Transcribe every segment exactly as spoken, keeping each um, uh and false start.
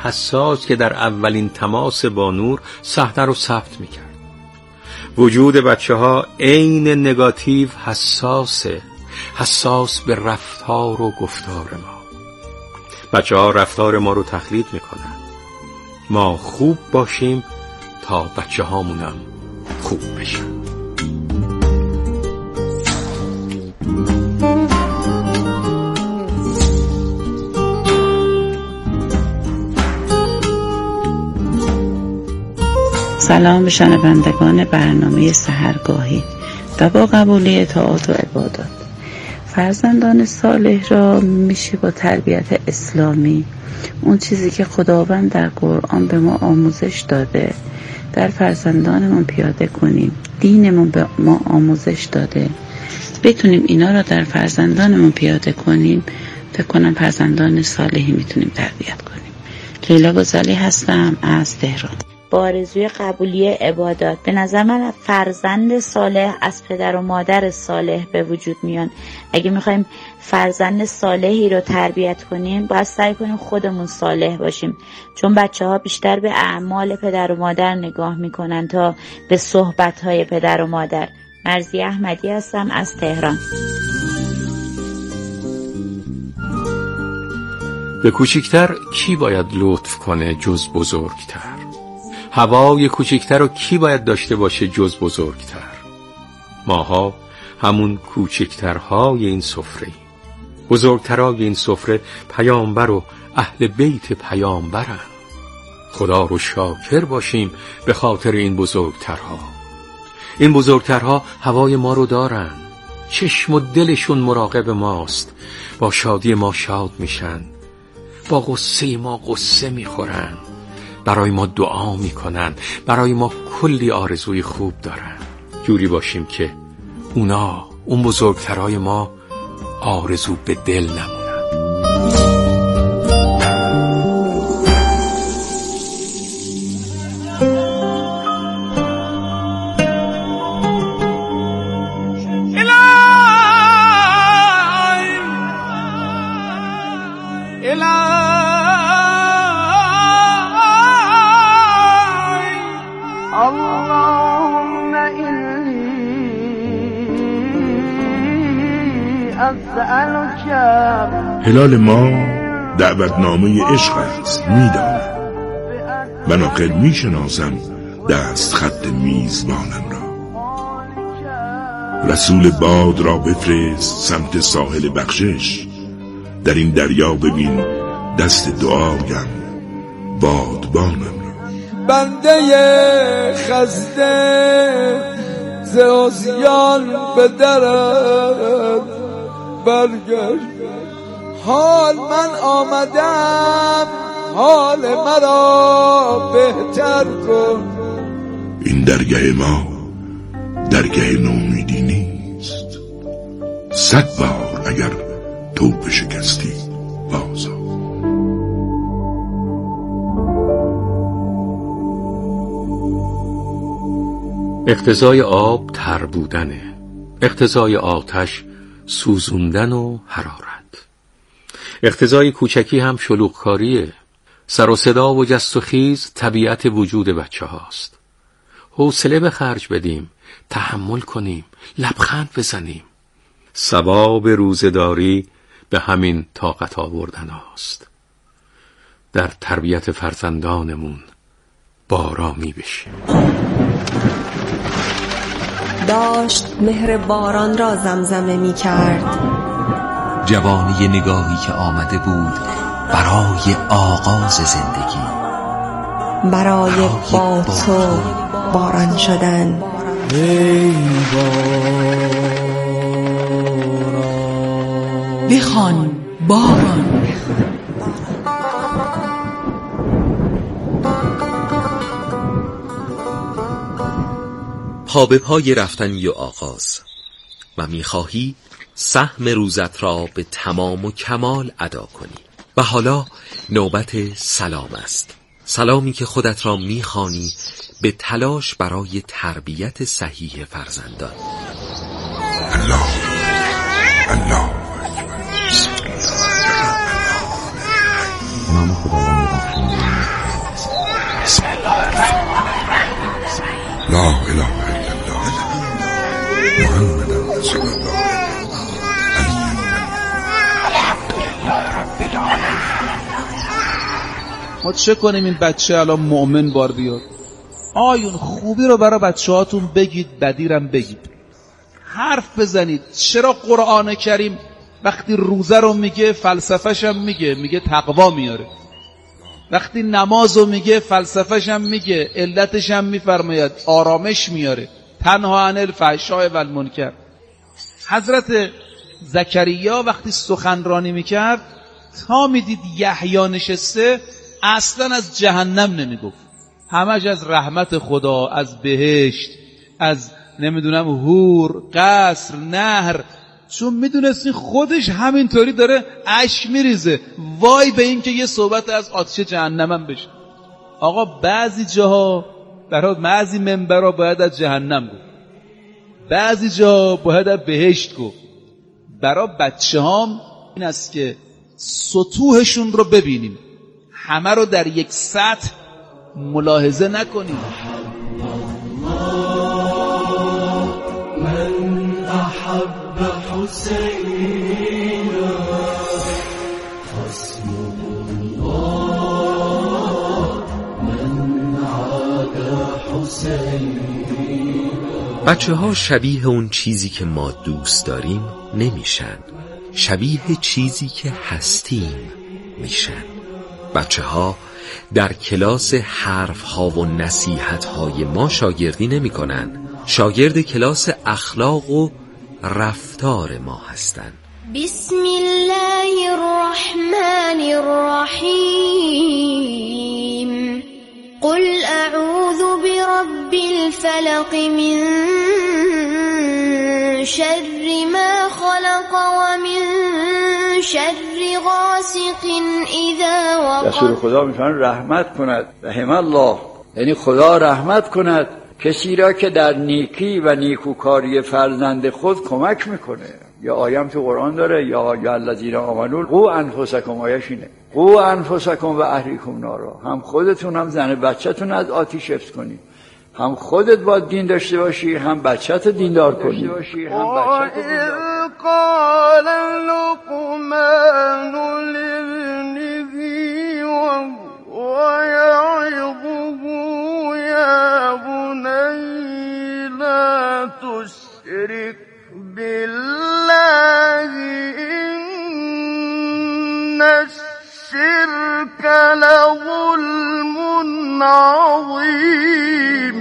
حساس که در اولین تماس با نور صحنه رو ثبت میکرد. وجود بچه ها عین نگاتیو حساسه، حساس به رفتار و گفتار ما. بچه ها رفتار ما رو تقلید میکنن. ما خوب باشیم تا بچه هامونم خوب بشن. سلام به شنوندگان برنامه سحرگاهی و با قبولی اطاعات و عبادات. فرزندان صالح را میشه با تربیت اسلامی، اون چیزی که خداوند در قرآن به ما آموزش داده، در فرزندانمون پیاده کنیم. دینمون به ما آموزش داده، بتونیم اینا را در فرزندانمون پیاده کنیم. فکر کنم فرزندان صالحی میتونیم تربیت کنیم. لیلا گزالی هستم از تهران. با آرزوی قبولی عبادات. به نظر من فرزند صالح از پدر و مادر صالح به وجود میان. اگه میخوایم فرزند صالحی رو تربیت کنیم، باید سعی کنیم خودمون صالح باشیم، چون بچه ها بیشتر به اعمال پدر و مادر نگاه میکنن تا به صحبت های پدر و مادر. مرضیه احمدی هستم از تهران. به کوچکتر کی باید لطف کنه جز بزرگتر؟ هوای کوچکتر رو کی باید داشته باشه جز بزرگتر؟ ماها همون کوچکترهای این سفره. بزرگترهای این سفره پیامبر و اهل بیت پیامبرن. خدا رو شاکر باشیم به خاطر این بزرگترها. این بزرگترها هوای ما رو دارن، چشم و دلشون مراقب ماست. با شادی ما شاد میشن، با غصه ما غصه میخورن، برای ما دعا میکنن، برای ما کلی آرزوی خوب دارن. جوری باشیم که اونا، اون بزرگترهای ما، آرزو به دل نمونن. هلال ما دعوتنامه عشق است، میدانم. من آخر میشناسم دست خط میزبانم را. رسول باد را بفرست سمت ساحل بخشش. در این دریا ببین دست دعایم بادبانم را. بنده خسته ز آسیان به درت برگشت. حال من آمدم، حال مرا بهتر کن. این درگاه ما درگاه نومیدی نیست. صد بار اگر توبه شکستی بازا. اقتضای آب تر بودنه، اقتضای آتش سوزوندن و حرارت. اقتضای کوچکی هم شلوغکاریه. سر و صدا و جست و خیز طبیعت وجود بچه هاست. حوصله به خرج بدیم، تحمل کنیم، لبخند بزنیم. ثواب روزه‌داری به همین طاقت آوردن هاست. در تربیت فرزندانمون بارامی بشیم. داشت مهر باران را زمزمه می کرد. جوانی نگاهی که آمده بود برای آغاز زندگی، برای با تو باران شدن. ای باران بخوان باران. پا به پای رفتنی و آغاز و میخواهی سهم روزت را به تمام و کمال ادا کنی. و حالا نوبت سلام است. سلامی که خودت را میخوانی به تلاش برای تربیت صحیح فرزندان. الله الله نام خداوند بخشنده ما چه کنیم این بچه الان مؤمن بار بیاد؟ آیون خوبی رو برای بچه هاتون بگید، بدیرم بگید، حرف بزنید. چرا قرآن کریم وقتی روزه رو میگه فلسفه‌ش هم میگه، میگه تقوا میاره. وقتی نماز رو میگه فلسفه‌ش هم میگه، علتش هم میفرماید آرامش میاره. تنها عن الفحشاء و المنکر. حضرت زکریا وقتی سخنرانی میکرد تا میدید یحیی نشسته اصلا از جهنم نمیگفت، همش از رحمت خدا، از بهشت، از نمیدونم هور، قصر، نهر، چون میدونستی خودش همینطوری داره اشک میریزه. وای به این که یه صحبت از آتش جهنمم بشه. آقا بعضی جاها برای بعضی منبرها باید از جهنم گفت، بعضی جا باید از بهشت گفت. برای بچه هام این است که سطوحشون رو ببینیم، همه رو در یک سطح ملاحظه نکنیم. من احب حسین خصم الله من عاد حسین. بچه ها شبیه اون چیزی که ما دوست داریم نمیشن، شبیه چیزی که هستیم میشن. بچه ها در کلاس حرف ها و نصیحت های ما شاگردی نمی کنن، شاگرد کلاس اخلاق و رفتار ما هستن. بسم الله الرحمن الرحیم. قل اعوذ برب الفلق من شر ما خلق ومن شر غاسق اذا وقب. رسول خدا میفرماید رحمت کند، رحم الله، یعنی خدا رحمت کند کسی را که در نیکی و نیکوکاری فرزند خود کمک میکنه. یا آیه تو قرآن داره، یا یا الذین آمنوا قوا انفسکم، آیه‌ش اینه قوا انفسکم و اهلیکم نارا. هم خودتون هم زن بچه‌تون از آتش حفظ کنید، هم خودت باید دین داشته باشی، هم بچه‌ت دیندار کنی. هم بچه‌ت قال لقمان لابنه وهو يعظه يا بني لا تشرك بالله إن الشرك لظلم عظيم.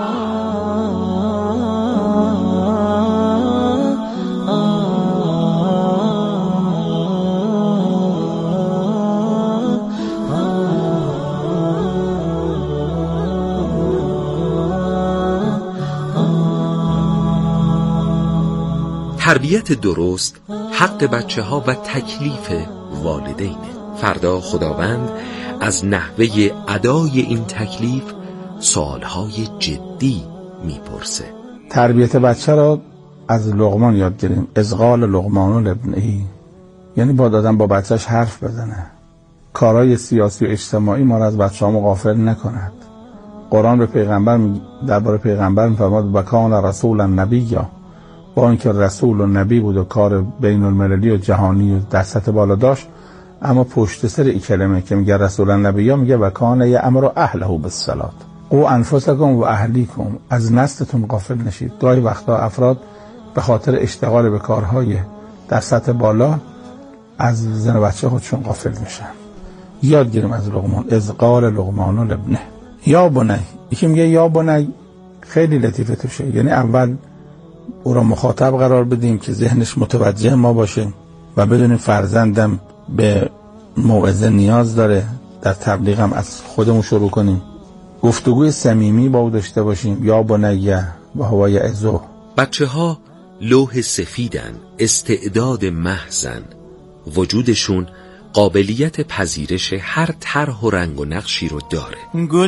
تربیت درست حق بچه ها و تکلیف والدینه. فردا خداوند از نحوه ادای این تکلیف سوالهای جدی میپرسه. تربیت بچه را از لقمان یاد گیریم. اذ قال لقمان لابنه، یعنی با دادن با بچهش حرف بزنه. کارهای سیاسی و اجتماعی ما را از بچه ها غافل نکند. قرآن به پیغمبر درباره پیغمبر میفرماد و کان رسولا نبیا، با اینکه رسول و نبی بود و کار بین المللی و جهانی و در سطح بالا داشت، اما پشت سر این کلمه که میگه رسول نبی میگه و کان یأمر اهله بالصلاة. قوا انفسکم و اهلیکم، از نسلتون غافل نشید. گاهی وقتا افراد به خاطر اشتغال به کارهای در سطح بالا از زن و بچه خودشون غافل میشن. یاد گیریم از لقمان. اذ قال لقمان لابنه یا بنی. یکی میگه یا بنی خیلی لطیفه توشه، یعنی اول او را مخاطب قرار بدیم که ذهنش متوجه ما باشه و بدونیم فرزندم به موعظه نیاز داره. در تبلیغ هم از خودمون شروع کنیم، گفتگوی صمیمی با او داشته باشیم. یا بنیه و هو یعظه. بچه ها لوح سفیدن، استعداد محضن، وجودشون قابلیت پذیرش هر طرح و رنگ و نقشی رو داره.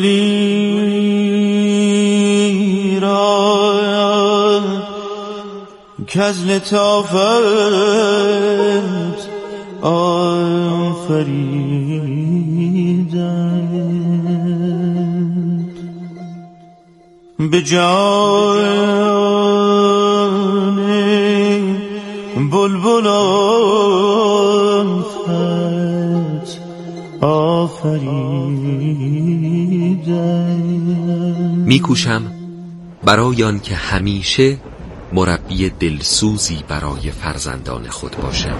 گلی را کز لطافت آفریدند، به جان بلبلان خط آفریدند. میکوشم برای آن که همیشه مربی دلسوزی برای فرزندان خود باشم.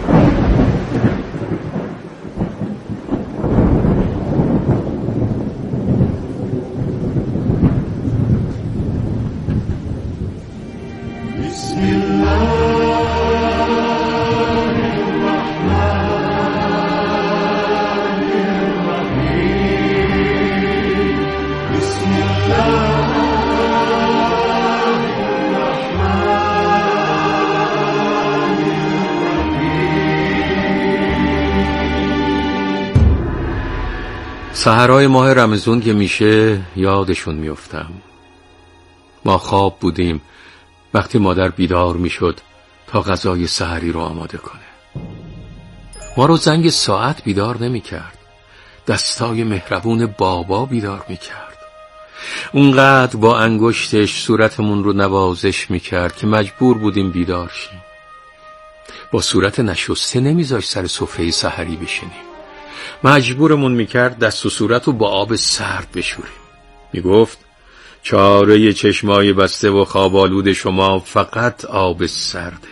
سحرهای ماه رمضان که میشه یادشون میافتم. ما خواب بودیم وقتی مادر بیدار میشد تا غذای سحری رو آماده کنه. ما رو زنگ ساعت بیدار نمیکرد، دستای مهربون بابا بیدار میکرد. اونقدر با انگشتش صورتمون رو نوازش میکرد که مجبور بودیم بیدار شیم. با صورت نشسته نمیذاش سر سفره سحری بشینیم. مجبورمون میکرد دست و صورت رو با آب سرد بشوریم. میگفت چاره چشمای بسته و خوابالود شما فقط آب سرده.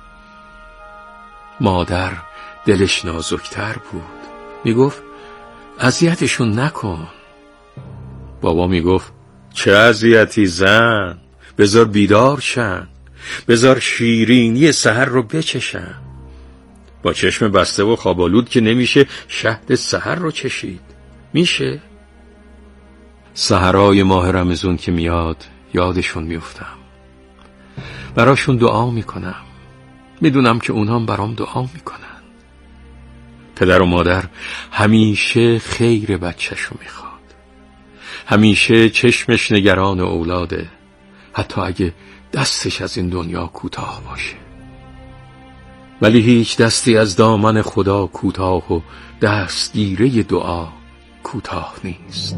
مادر دلش نازکتر بود. میگفت اذیتشون نکن. بابا میگفت چه اذیتی زن، بذار بیدار شن، بذار شیرینی سحر رو بچشن. با چشم بسته و خوابالود که نمیشه شهد سحر رو چشید. میشه؟ سحرهای ماه رمضان که میاد یادشون میفتم، براشون دعا میکنم. میدونم که اونام برام دعا میکنن. پدر و مادر همیشه خیر بچه‌شو میخواد، همیشه چشمش نگران اولاده، حتی اگه دستش از این دنیا کوتاه باشه. ولی هیچ دستی از دامن خدا کوتاه و دستگیره دعا کوتاه نیست.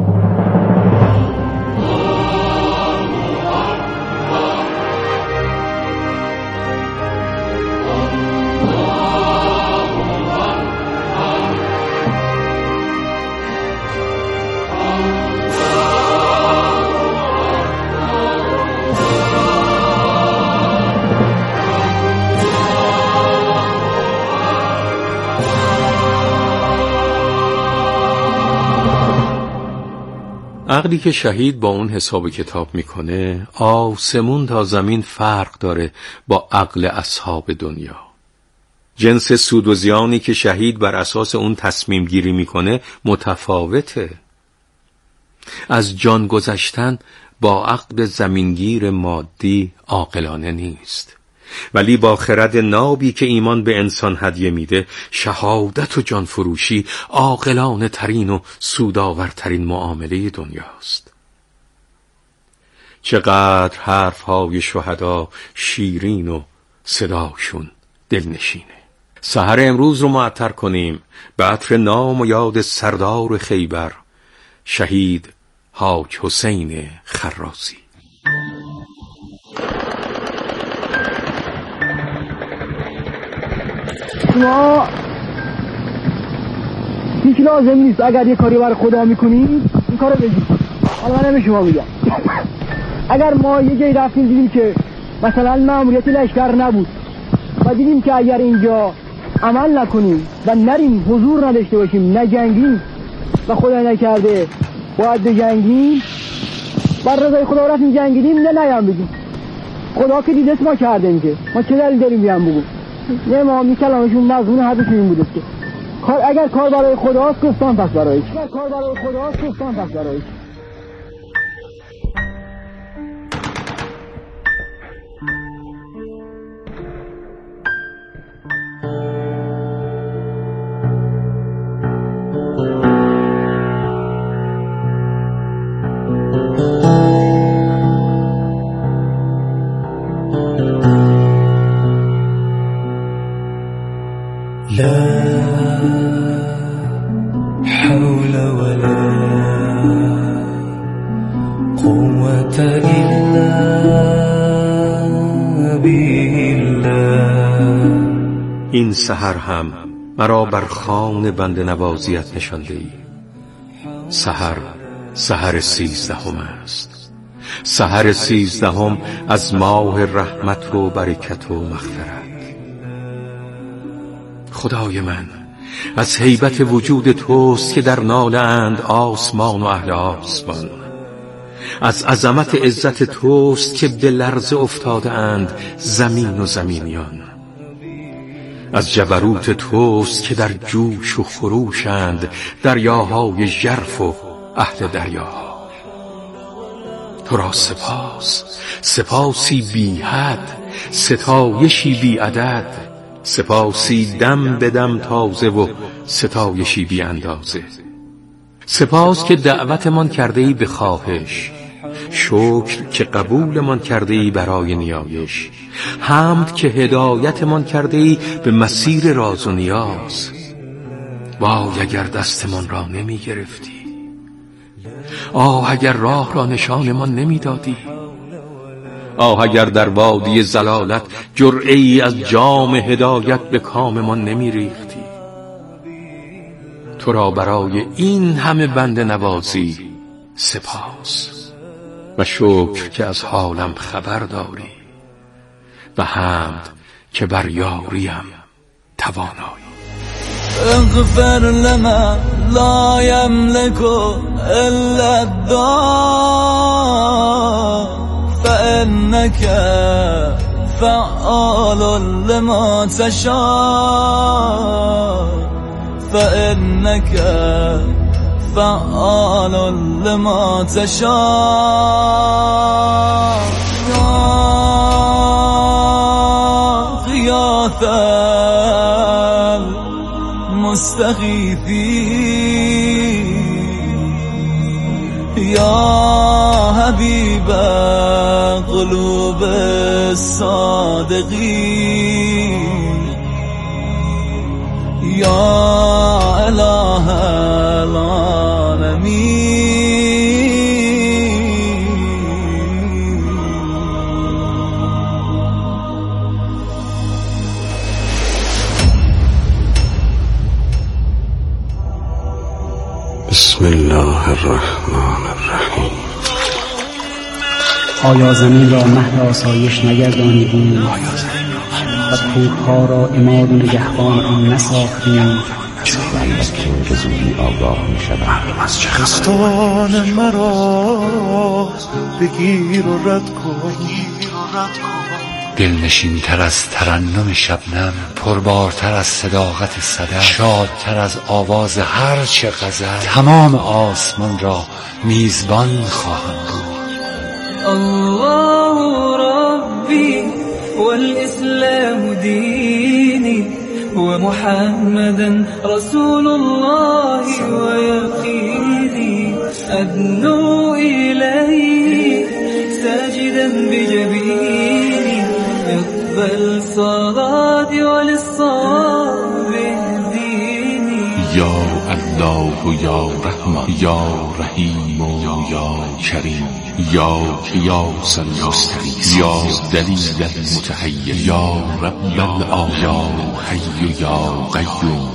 عقلی که شهید با اون حساب کتاب میکنه آسمون تا زمین فرق داره با عقل اصحاب دنیا. جنس سود و زیانی که شهید بر اساس اون تصمیم گیری میکنه متفاوته. از جان گذشتن با عقل زمینگیر مادی عاقلانه نیست، ولی با خرد نابی که ایمان به انسان هدیه میده شهادت و جان فروشی عاقلانه ترین و سودآورترین معامله دنیاست. چقدر حرفهای شهدا شیرین و صداشون دلنشینه. سحر امروز رو معطر کنیم به عطر نام و یاد سردار خیبر شهید حاج حسین خراسی. شما هیچ لازم نیست اگر یه کاری برای خدا میکنید این کارو بگید. حالا من به شما میگم اگر ما یه جایی رفتیم دیدیم که مثلا مأموریت لشکر نبود و دیدیم که اگر اینجا عمل نکنیم و نریم حضور نداشته باشیم نجنگیم و خدا نکرده باید بجنگیم بر رضای خدا رفتیم جنگیدیم نه نیم بگیم خدا که دیدست ما کردیم که ما چه دلیل داریم بیان بگیم نه ما می کلامشون مضمون حدشون این بوده که کار اگر کار برای خداست کستان پس برایش اگر کار برای خداست کستان پس برایش. این سحر هم مرا بر خوان بنده نوازیت نشانده ای. سحر سحر سیزدهم است، سحر سیزدهم از ماه رحمت و برکت و مغفرت. خدای من، از هیبت وجود توست که در ناله اند آسمان و اهل آسمان، از عظمت عزت توست که به لرزه افتاده اند زمین و زمینیان، از جبروت توست که در جوش و خروشند دریاهای ژرف و اهل دریاها. تو را سپاس، سپاسی بی حد، ستایشی بی عدد، سپاسی دم به دم تازه و ستایشی بی اندازه. سپاس که دعوتمان کرده ای به خواهش، شکر که قبولمان کرده ای برای نیایش، حمد که هدایتمان کرده ای به مسیر راز و نیاز. وای اگر دستمان را نمی گرفتی، آه اگر راه را نشانمان نمی دادی، آه اگر در وادی زلالت جرعه ای از جام هدایت به کاممان نمی ریختی. تو را برای این همه بنده نوازی سپاس و شکر که از حالم خبر داری و حمد که بر یاریم توانایی. اغفر لمن لا يملك الا الدعاء فإنك فعال لما تشاء فإنك فعال لما تشاء يا غياث المستغيثين يا حبيب قلوب الصادقين يا إله العالمين. بسم الله الرحمن الرحیم. آیا زمین را مهد آسایش نگردانیدیم و کوهها را عماد و نگهبان آن نساختیم؟ که زودی آگاه می شود دستان مرا بگیر و رد کن، دلنشین تر از ترنم شبنم، پربارتر از صداقت صدف، شادتر از آواز هر چه غزل، تمام آسمان را میزبان خواهم بود. الله ربي والإسلام ديني ومحمدا رسول الله ويقيني أدنو إليه ساجدا بجبيني اقبل صلاتي وللصواب اهديني. یا الله و یا رحمان یا رحیم و یا کریم یا قیاس المستقیم یا دلیل المتحیر یا رب العالمین یا حی یا قیوم.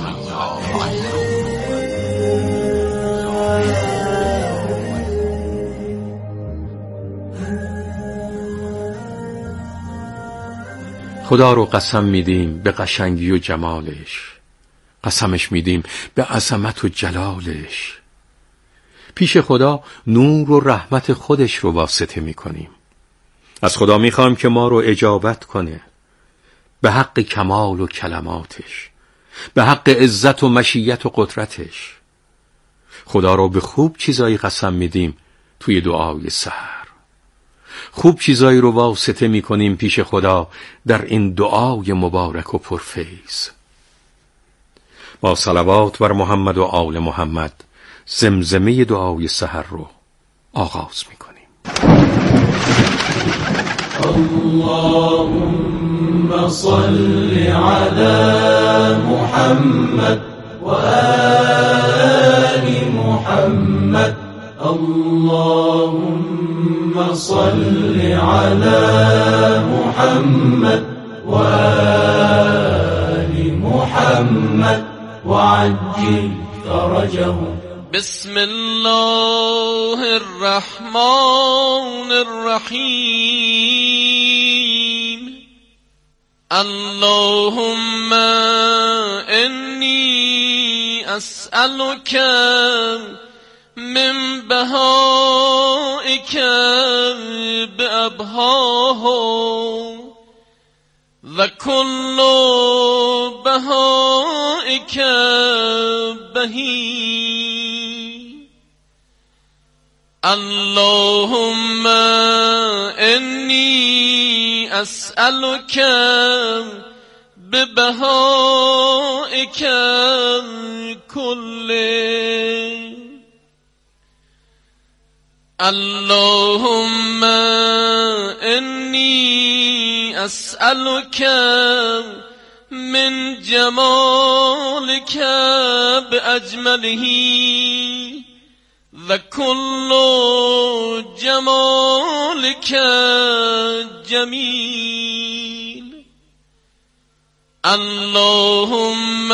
خدا رو قسم میدیم به قشنگی و جمالش، قسمش میدیم به عظمت و جلالش. پیش خدا نور و رحمت خودش رو واسطه میکنیم. از خدا میخوایم که ما رو اجابت کنه به حق کمال و کلماتش، به حق عزت و مشیت و قدرتش. خدا رو به خوب چیزایی قسم میدیم توی دعای سحر، خوب چیزایی رو واسطه میکنیم پیش خدا در این دعای مبارک و پرفیض. با صلوات بر محمد و آل محمد زمزمه دعای سحر رو آغاز میکنیم. اللهم صل على محمد و آل محمد. اللهم صل على محمد و آل محمد وعجل فرجهم بسم الله الرحمن الرحیم اللهم انی اسألک من بهائک بأبهاه و کل بهائک بهی اللهم انی اسألک ببهائک کله اللهم انی اسألک من جمالک باجمله و کل جمالک جمیل اللهم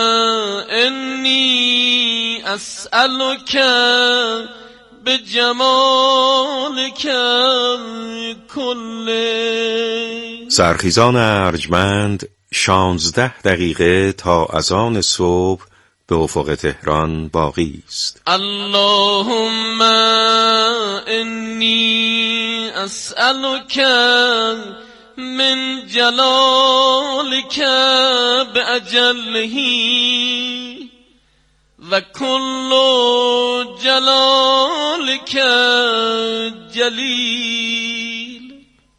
انی اسألک بجمالک کله. سرخیزان ارجمند شانزده دقیقه تا اذان صبح به افق تهران باقی است. اللهم انی اسألک من جلالک باجله و کل جلالک جلیل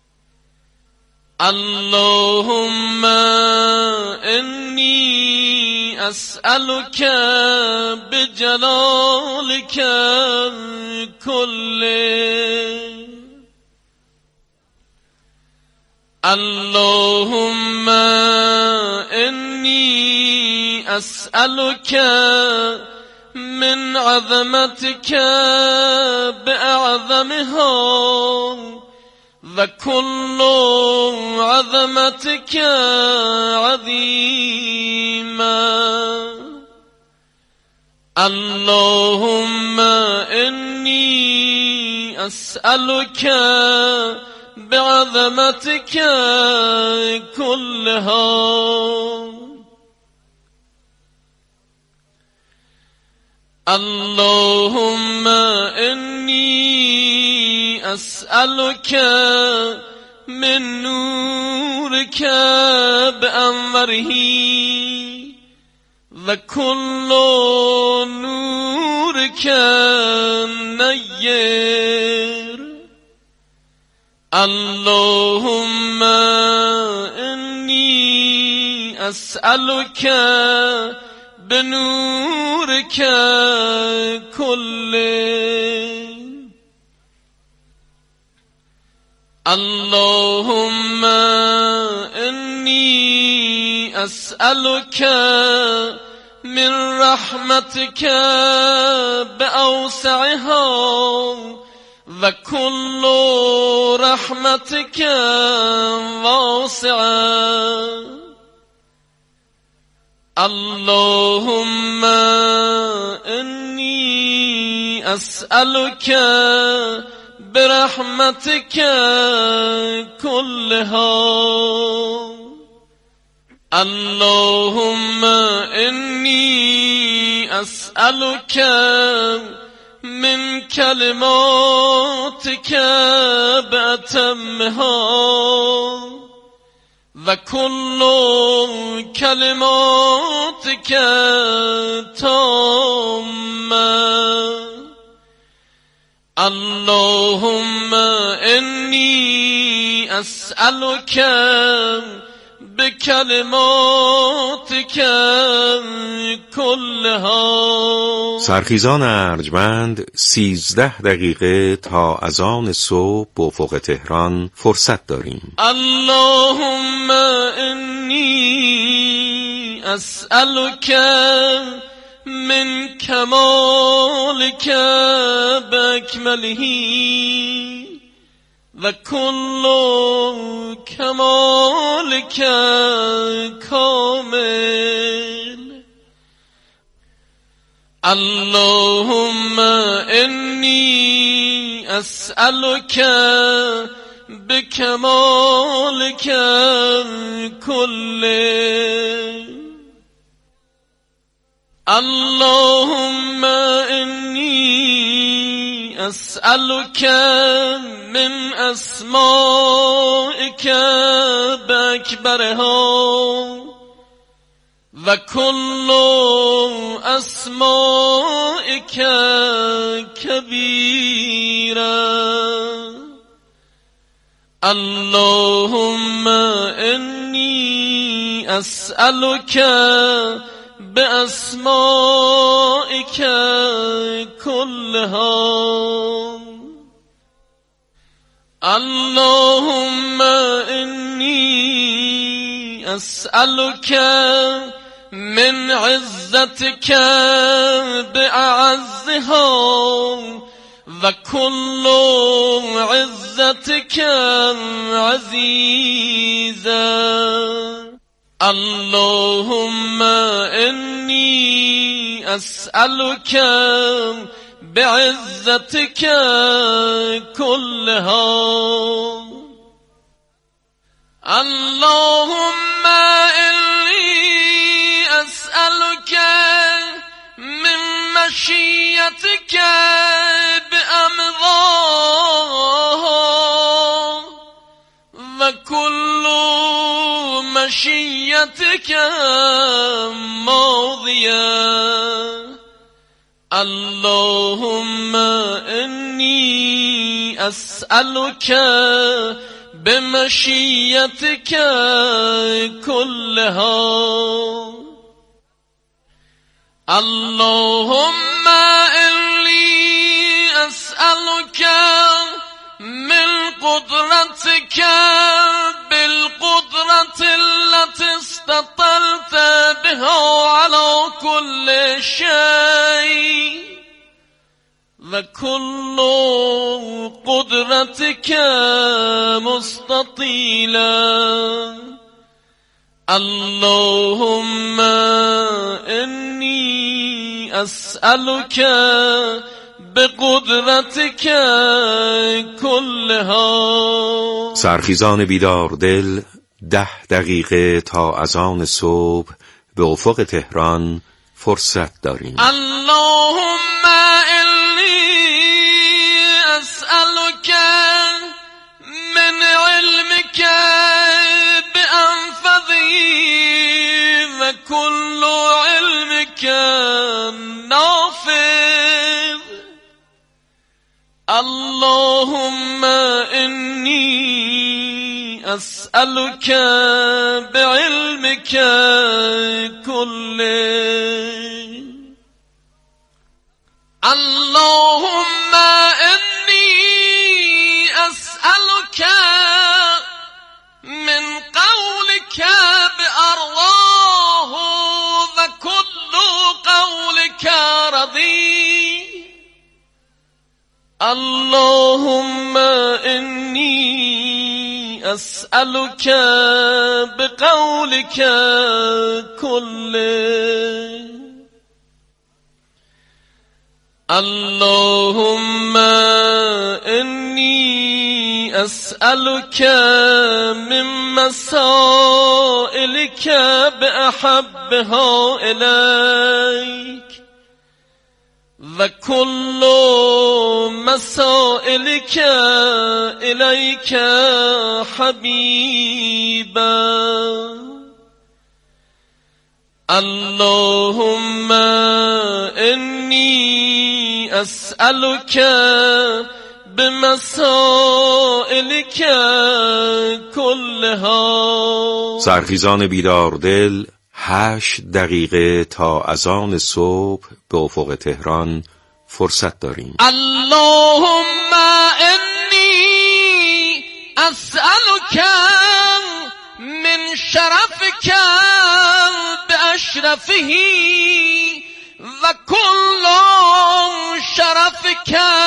اللهم انی اسألک بجلالک کله اللهم انی اسألک من عظمتك بأعظمها و کل عظمتك عظیما اللهم انی اسألك بعظمتك كلها اللهم انی اسألك من نورك بأنوره و کل نورك نیر اللهم انی اسألك بنورك كله اللهم انی اسألك من رحمتك بأوسعها و کل رحمتك واسعة اللهم انی اسألك برحمتك كلها اللهم انی اسألك من كلماتك بأتمها و کل کلماتک تامه اللهم انی اسألك بکلماتک کلها. سرخیزان ارجمند سیزده دقیقه تا اذان صبح به افق تهران فرصت داریم. اللهم انی اسألك من کمالک باکمله و کل کمالک کامل اللهم إني أسألك بكمالك كله اللهم إني أسألك من أسمائك بأكبرها وكل أسمائك كبيرا اللهم إني أسألك بأسمائك كلها اللهم إني أسألك من عزتك بأعزها وكل عزتك عزيزا اللهم إني أسألك بعزتك كلها اللهم إني أسألك من مشيتك بأمضاها وكل مشيتك ماضية اللهم إني أسألك بمشيتك كلها اللهم إني أسألك من قدرتك بالقدرة التي استطلت بها على كل شيء وكل قدرتك مستطيلا اللهم إني أسألك بقدرتك كلها. سرخیزان بیدار دل، ده دقیقه تا اذان صبح به افق تهران فرصت داریم. اللهم إني أسألك من علمك بأنفذه وكل علمك نافذ. اللهم إني أسألك بعلمك كله. اللهم إني أسألك من قولك بأرضاه وكل قولك رضي. اللهم إني أسألك بقولك كله. اللهم إني أسألك من مسائلك بأحبها إليك وكل مسائلك إليك حبيبا. اللهم إني أسألك بمسائلك كلها. سرخیزان بیدار دل، هشت دقیقه تا اذان صبح به افق تهران فرصت داریم. اللهم إني أسألك من شرفك بأشرفه وكل شرفك